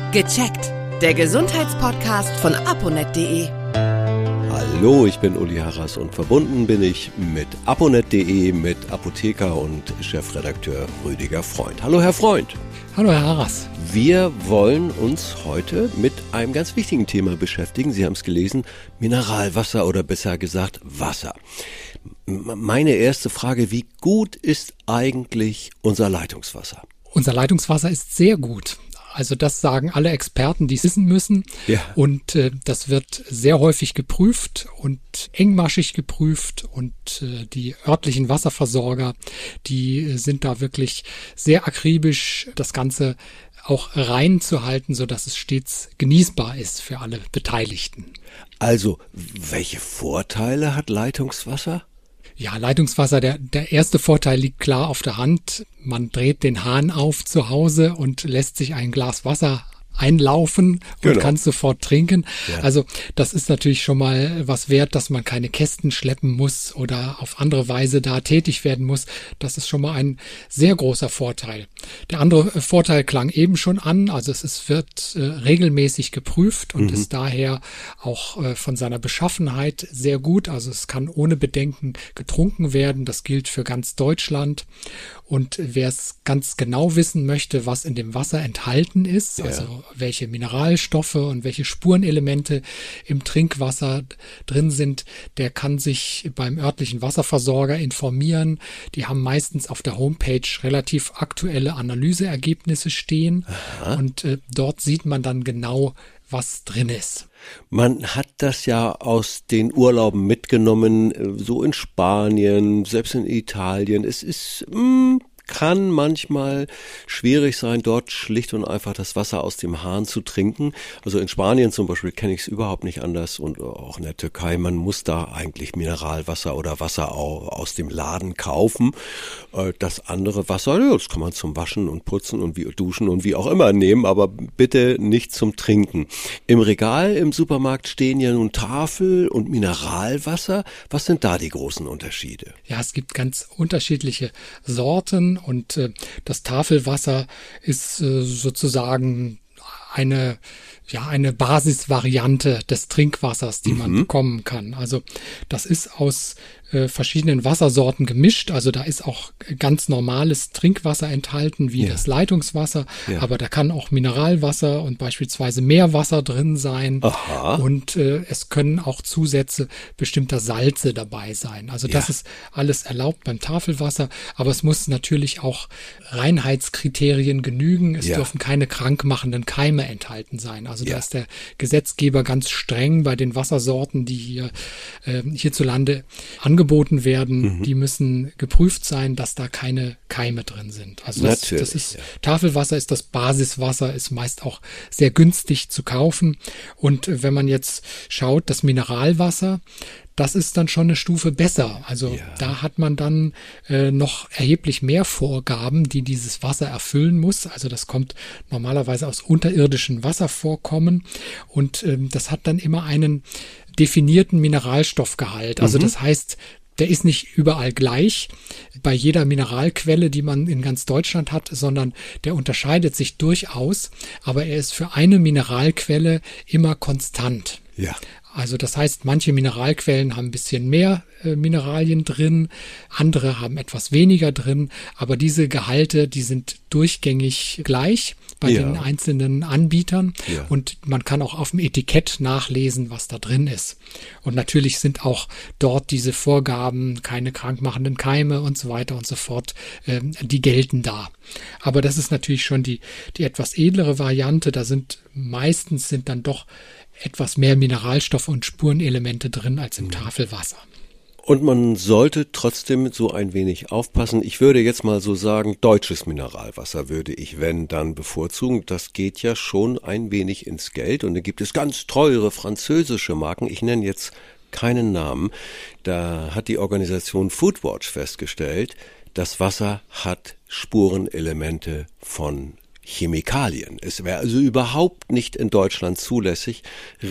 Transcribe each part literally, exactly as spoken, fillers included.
Gecheckt. Der Gesundheitspodcast von aponet punkt de. Hallo, ich bin Uli Harras und verbunden bin ich mit aponet punkt de, mit Apotheker und Chefredakteur Rüdiger Freund. Hallo, Herr Freund. Hallo, Herr Harras. Wir wollen uns heute mit einem ganz wichtigen Thema beschäftigen. Sie haben es gelesen, Mineralwasser oder besser gesagt Wasser. Meine erste Frage, wie gut ist eigentlich unser Leitungswasser? Unser Leitungswasser ist sehr gut. Also das sagen alle Experten, die es wissen müssen. Ja. Und äh, das wird sehr häufig geprüft und engmaschig geprüft. Und äh, die örtlichen Wasserversorger, die äh, sind da wirklich sehr akribisch, das Ganze auch rein zu halten, sodass es stets genießbar ist für alle Beteiligten. Also, welche Vorteile hat Leitungswasser? Ja, Leitungswasser, der, der erste Vorteil liegt klar auf der Hand. Man dreht den Hahn auf zu Hause und lässt sich ein Glas Wasser einlaufen und genau. kann sofort trinken. Ja. Also das ist natürlich schon mal was wert, dass man keine Kästen schleppen muss oder auf andere Weise da tätig werden muss. Das ist schon mal ein sehr großer Vorteil. Der andere Vorteil klang eben schon an. Also es ist, wird äh, regelmäßig geprüft und mhm. ist daher auch äh, von seiner Beschaffenheit sehr gut. Also es kann ohne Bedenken getrunken werden. Das gilt für ganz Deutschland. Und wer es ganz genau wissen möchte, was in dem Wasser enthalten ist, ja. also welche Mineralstoffe und welche Spurenelemente im Trinkwasser drin sind, der kann sich beim örtlichen Wasserversorger informieren. Die haben meistens auf der Homepage relativ aktuelle Analyseergebnisse stehen. Aha. Und äh, dort sieht man dann genau, was drin ist. Man hat das ja aus den Urlauben mitgenommen, so in Spanien, selbst in Italien. Es ist, mh, kann manchmal schwierig sein, dort schlicht und einfach das Wasser aus dem Hahn zu trinken. Also in Spanien zum Beispiel kenne ich es überhaupt nicht anders und auch in der Türkei, man muss da eigentlich Mineralwasser oder Wasser aus dem Laden kaufen. Das andere Wasser, das kann man zum Waschen und Putzen und wie Duschen und wie auch immer nehmen, aber bitte nicht zum Trinken. Im Regal im Supermarkt stehen ja nun Tafel und Mineralwasser. Was sind da die großen Unterschiede? Ja, es gibt ganz unterschiedliche Sorten. Und äh, das Tafelwasser ist äh, sozusagen eine, ja, eine Basisvariante des Trinkwassers, die mhm. man bekommen kann. Also das ist aus äh, verschiedenen Wassersorten gemischt. Also da ist auch ganz normales Trinkwasser enthalten, wie ja. das Leitungswasser. Ja. Aber da kann auch Mineralwasser und beispielsweise Meerwasser drin sein. Aha. Und äh, es können auch Zusätze bestimmter Salze dabei sein. Also das ja. ist alles erlaubt beim Tafelwasser. Aber es muss natürlich auch Reinheitskriterien genügen. Es ja. dürfen keine krankmachenden Keime enthalten sein. Also ja. da ist der Gesetzgeber ganz streng bei den Wassersorten, die hier äh, hierzulande angeboten werden. Mhm. Die müssen geprüft sein, dass da keine Keime drin sind. Also das, das ist ja. Tafelwasser ist das Basiswasser, ist meist auch sehr günstig zu kaufen. Und wenn man jetzt schaut, das Mineralwasser, das ist dann schon eine Stufe besser. Also ja. da hat man dann äh, noch erheblich mehr Vorgaben, die dieses Wasser erfüllen muss. Also das kommt normalerweise aus unterirdischen Wasservorkommen und ähm, das hat dann immer einen definierten Mineralstoffgehalt. Also mhm. das heißt, der ist nicht überall gleich bei jeder Mineralquelle, die man in ganz Deutschland hat, sondern der unterscheidet sich durchaus, aber er ist für eine Mineralquelle immer konstant. Ja. Also das heißt, manche Mineralquellen haben ein bisschen mehr äh, Mineralien drin, andere haben etwas weniger drin, aber diese Gehalte, die sind durchgängig gleich bei ja. den einzelnen Anbietern ja. und man kann auch auf dem Etikett nachlesen, was da drin ist. Und natürlich sind auch dort diese Vorgaben, keine krankmachenden Keime und so weiter und so fort, äh, die gelten da. Aber das ist natürlich schon die, die etwas edlere Variante, da sind meistens sind dann doch etwas mehr Mineralstoffe und Spurenelemente drin als im Tafelwasser. Und man sollte trotzdem so ein wenig aufpassen. Ich würde jetzt mal so sagen, deutsches Mineralwasser würde ich, wenn, dann bevorzugen. Das geht ja schon ein wenig ins Geld. Und dann gibt es ganz teure französische Marken. Ich nenne jetzt keinen Namen. Da hat die Organisation Foodwatch festgestellt, das Wasser hat Spurenelemente von Chemikalien. Es wäre also überhaupt nicht in Deutschland zulässig.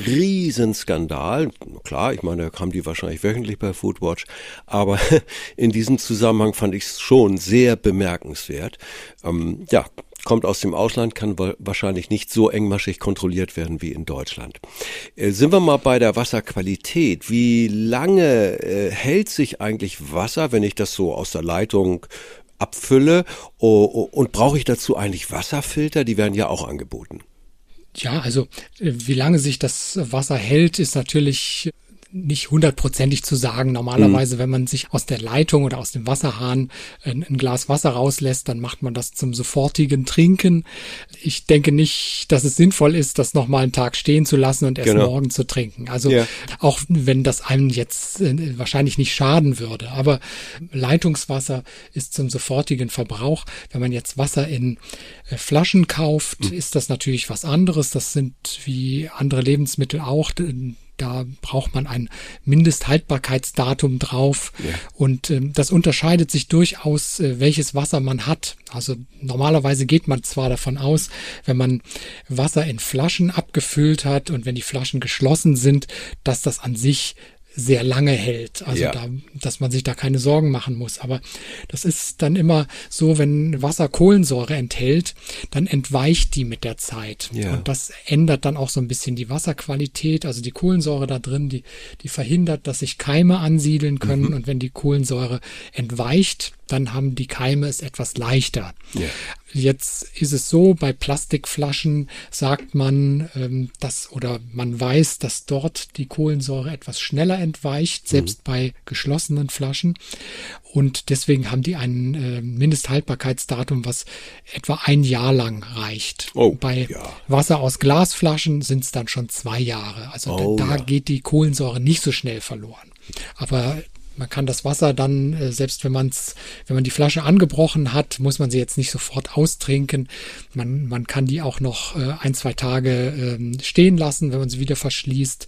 Riesenskandal. Klar, ich meine, da haben die wahrscheinlich wöchentlich bei Foodwatch, aber in diesem Zusammenhang fand ich es schon sehr bemerkenswert. Ähm, ja, kommt aus dem Ausland, kann wahrscheinlich nicht so engmaschig kontrolliert werden wie in Deutschland. Äh, sind wir mal bei der Wasserqualität. Wie lange äh, hält sich eigentlich Wasser, wenn ich das so aus der Leitung abfülle? Oh, oh, und brauche ich dazu eigentlich Wasserfilter? Die werden ja auch angeboten. Ja, also wie lange sich das Wasser hält, ist natürlich nicht hundertprozentig zu sagen. Normalerweise, mhm. wenn man sich aus der Leitung oder aus dem Wasserhahn ein, ein Glas Wasser rauslässt, dann macht man das zum sofortigen Trinken. Ich denke nicht, dass es sinnvoll ist, das nochmal einen Tag stehen zu lassen und erst genau. morgen zu trinken. Also ja. auch wenn das einem jetzt äh, wahrscheinlich nicht schaden würde. Aber Leitungswasser ist zum sofortigen Verbrauch. Wenn man jetzt Wasser in äh, Flaschen kauft, mhm. ist das natürlich was anderes. Das sind wie andere Lebensmittel auch. Da braucht man ein Mindesthaltbarkeitsdatum drauf. Ja. Und ähm, das unterscheidet sich durchaus, äh, welches Wasser man hat. Also normalerweise geht man zwar davon aus, wenn man Wasser in Flaschen abgefüllt hat und wenn die Flaschen geschlossen sind, dass das an sich sehr lange hält, also ja. da, dass man sich da keine Sorgen machen muss. Aber das ist dann immer so, wenn Wasser Kohlensäure enthält, dann entweicht die mit der Zeit. Ja. Und das ändert dann auch so ein bisschen die Wasserqualität. Also die Kohlensäure da drin, die, die verhindert, dass sich Keime ansiedeln können. Mhm. Und wenn die Kohlensäure entweicht, dann haben die Keime es etwas leichter. Ja. Jetzt ist es so, bei Plastikflaschen sagt man, ähm, dass oder man weiß, dass dort die Kohlensäure etwas schneller entweicht, selbst mhm. bei geschlossenen Flaschen. Und deswegen haben die ein äh, Mindesthaltbarkeitsdatum, was etwa ein Jahr lang reicht. Oh, bei ja. Wasser aus Glasflaschen sind es dann schon zwei Jahre. Also oh, da, da ja. geht die Kohlensäure nicht so schnell verloren. Aber man kann das Wasser dann, selbst wenn man es, wenn man die Flasche angebrochen hat, muss man sie jetzt nicht sofort austrinken. Man, man kann die auch noch ein, zwei Tage stehen lassen, wenn man sie wieder verschließt.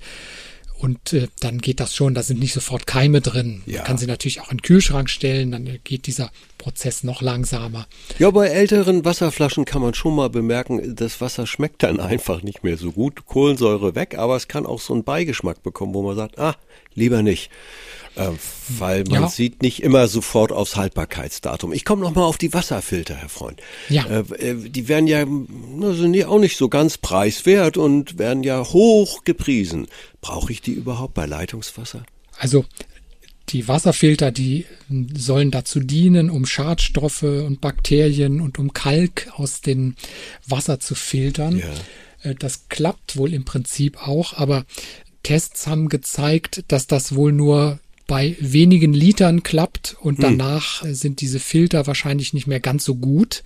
Und äh, dann geht das schon, da sind nicht sofort Keime drin. Ja. Man kann sie natürlich auch in den Kühlschrank stellen, dann geht dieser Prozess noch langsamer. Ja, bei älteren Wasserflaschen kann man schon mal bemerken, das Wasser schmeckt dann einfach nicht mehr so gut. Kohlensäure weg, aber es kann auch so einen Beigeschmack bekommen, wo man sagt, ah, lieber nicht. Äh, weil man ja. sieht nicht immer sofort aufs Haltbarkeitsdatum. Ich komme nochmal auf die Wasserfilter, Herr Freund. Ja. Äh, die werden ja also auch nicht so ganz preiswert und werden ja hoch gepriesen. Brauche ich die überhaupt bei Leitungswasser? Also die Wasserfilter, die sollen dazu dienen, um Schadstoffe und Bakterien und um Kalk aus dem Wasser zu filtern. Ja. Das klappt wohl im Prinzip auch, aber Tests haben gezeigt, dass das wohl nur bei wenigen Litern klappt und danach hm. sind diese Filter wahrscheinlich nicht mehr ganz so gut.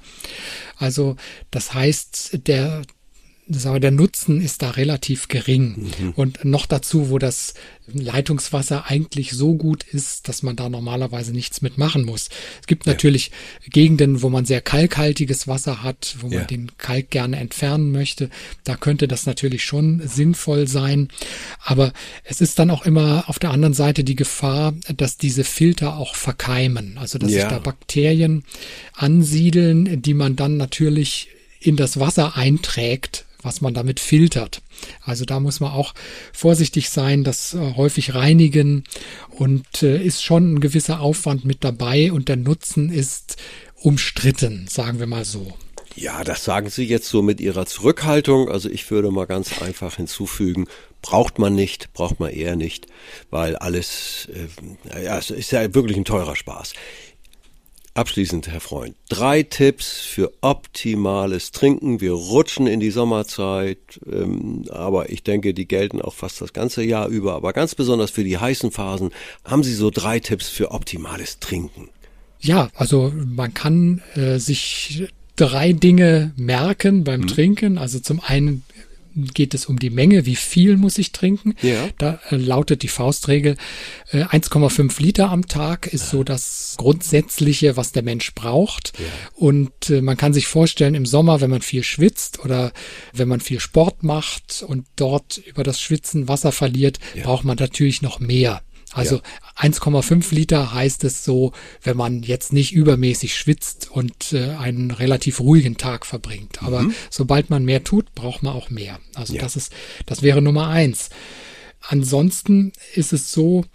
Also das heißt, der Aber der Nutzen ist da relativ gering. Mhm. Und noch dazu, wo das Leitungswasser eigentlich so gut ist, dass man da normalerweise nichts mitmachen muss. Es gibt ja. natürlich Gegenden, wo man sehr kalkhaltiges Wasser hat, wo man ja. den Kalk gerne entfernen möchte. Da könnte das natürlich schon sinnvoll sein. Aber es ist dann auch immer auf der anderen Seite die Gefahr, dass diese Filter auch verkeimen. Also dass ja. sich da Bakterien ansiedeln, die man dann natürlich in das Wasser einträgt, was man damit filtert. Also da muss man auch vorsichtig sein, das äh, häufig reinigen und äh, ist schon ein gewisser Aufwand mit dabei und der Nutzen ist umstritten, sagen wir mal so. Ja, das sagen Sie jetzt so mit Ihrer Zurückhaltung. Also ich würde mal ganz einfach hinzufügen, braucht man nicht, braucht man eher nicht, weil alles, äh, ja, es ist ja wirklich ein teurer Spaß. Abschließend, Herr Freund, drei Tipps für optimales Trinken. Wir rutschen in die Sommerzeit, ähm, aber ich denke, die gelten auch fast das ganze Jahr über. Aber ganz besonders für die heißen Phasen haben Sie so drei Tipps für optimales Trinken. Ja, also man kann äh, sich drei Dinge merken beim hm. Trinken. Also zum einen geht es um die Menge, wie viel muss ich trinken. Ja. Da äh, lautet die Faustregel, äh, eins Komma fünf Liter am Tag ist so das Grundsätzliche, was der Mensch braucht. Ja. Und äh, man kann sich vorstellen, im Sommer, wenn man viel schwitzt oder wenn man viel Sport macht und dort über das Schwitzen Wasser verliert, ja. braucht man natürlich noch mehr. Also ja. eins Komma fünf Liter heißt es so, wenn man jetzt nicht übermäßig schwitzt und äh, einen relativ ruhigen Tag verbringt. Aber mhm. sobald man mehr tut, braucht man auch mehr. Also ja. das ist, das wäre Nummer eins. Ansonsten ist es so,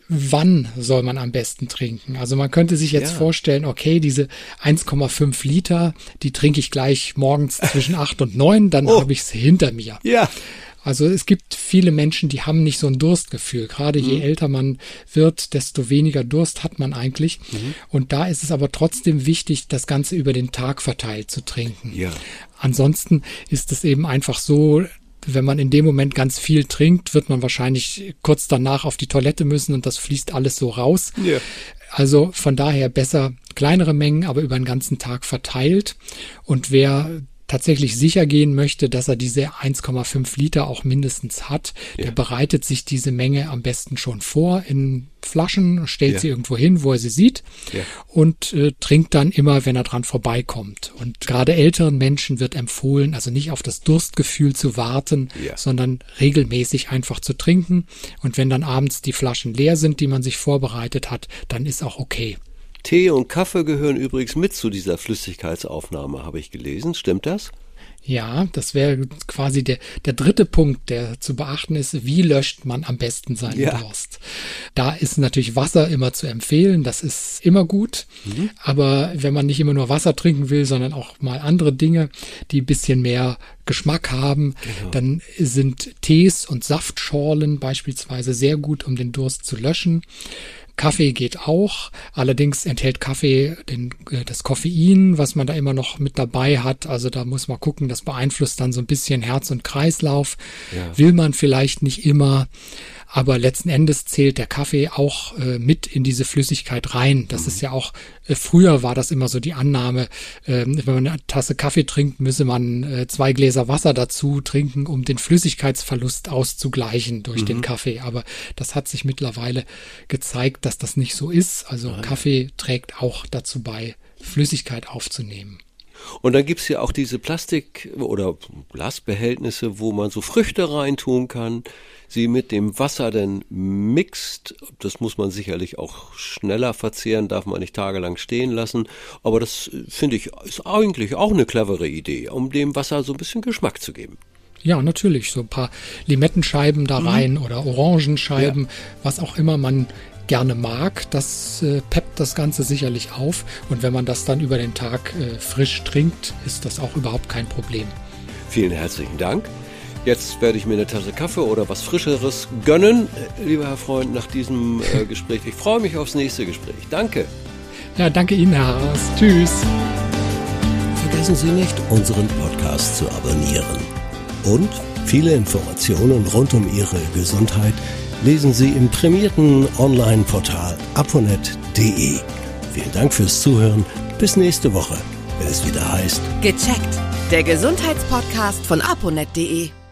wann soll man am besten trinken? Also man könnte sich jetzt ja. vorstellen, okay, diese eins Komma fünf Liter, die trinke ich gleich morgens zwischen acht und neun, dann oh. habe ich es hinter mir. Ja. Also es gibt viele Menschen, die haben nicht so ein Durstgefühl. Gerade mhm. je älter man wird, desto weniger Durst hat man eigentlich. Mhm. Und da ist es aber trotzdem wichtig, das Ganze über den Tag verteilt zu trinken. Ja. Ansonsten ist es eben einfach so, wenn man in dem Moment ganz viel trinkt, wird man wahrscheinlich kurz danach auf die Toilette müssen und das fließt alles so raus. Ja. Also von daher besser kleinere Mengen, aber über den ganzen Tag verteilt. Und wer tatsächlich sicher gehen möchte, dass er diese eins Komma fünf Liter auch mindestens hat, ja. der bereitet sich diese Menge am besten schon vor in Flaschen, stellt ja. sie irgendwo hin, wo er sie sieht ja. und äh, trinkt dann immer, wenn er dran vorbeikommt. Und gerade älteren Menschen wird empfohlen, also nicht auf das Durstgefühl zu warten, ja. sondern regelmäßig einfach zu trinken. Und wenn dann abends die Flaschen leer sind, die man sich vorbereitet hat, dann ist auch okay. Tee und Kaffee gehören übrigens mit zu dieser Flüssigkeitsaufnahme, habe ich gelesen. Stimmt das? Ja, das wäre quasi der, der dritte Punkt, der zu beachten ist. Wie löscht man am besten seinen ja. Durst? Da ist natürlich Wasser immer zu empfehlen. Das ist immer gut. Mhm. Aber wenn man nicht immer nur Wasser trinken will, sondern auch mal andere Dinge, die ein bisschen mehr Geschmack haben, genau. dann sind Tees und Saftschorlen beispielsweise sehr gut, um den Durst zu löschen. Kaffee geht auch, allerdings enthält Kaffee den, das Koffein, was man da immer noch mit dabei hat. Also da muss man gucken, das beeinflusst dann so ein bisschen Herz und Kreislauf. Ja. Will man vielleicht nicht immer, aber letzten Endes zählt der Kaffee auch äh, mit in diese Flüssigkeit rein. Das mhm. ist ja auch, äh, früher war das immer so die Annahme, äh, wenn man eine Tasse Kaffee trinkt, müsse man äh, zwei Gläser Wasser dazu trinken, um den Flüssigkeitsverlust auszugleichen durch mhm. den Kaffee. Aber das hat sich mittlerweile gezeigt, dass das nicht so ist. Also Nein. Kaffee trägt auch dazu bei, Flüssigkeit aufzunehmen. Und dann gibt's ja auch diese Plastik- oder Glasbehältnisse, wo man so Früchte reintun kann, sie mit dem Wasser dann mixt. Das muss man sicherlich auch schneller verzehren, darf man nicht tagelang stehen lassen. Aber das, finde ich, ist eigentlich auch eine clevere Idee, um dem Wasser so ein bisschen Geschmack zu geben. Ja, natürlich. So ein paar Limettenscheiben da rein mhm. oder Orangenscheiben, ja. was auch immer man gerne mag, das äh, peppt das Ganze sicherlich auf. Und wenn man das dann über den Tag äh, frisch trinkt, ist das auch überhaupt kein Problem. Vielen herzlichen Dank. Jetzt werde ich mir eine Tasse Kaffee oder was Frischeres gönnen, lieber Herr Freund, nach diesem äh, Gespräch. Ich freue mich aufs nächste Gespräch. Danke. Ja, danke Ihnen, Herr Haas. Tschüss. Vergessen Sie nicht, unseren Podcast zu abonnieren. Und viele Informationen rund um Ihre Gesundheit lesen Sie im prämierten Online-Portal aponet punkt de. Vielen Dank fürs Zuhören. Bis nächste Woche, wenn es wieder heißt Gecheckt, der Gesundheitspodcast von aponet punkt de.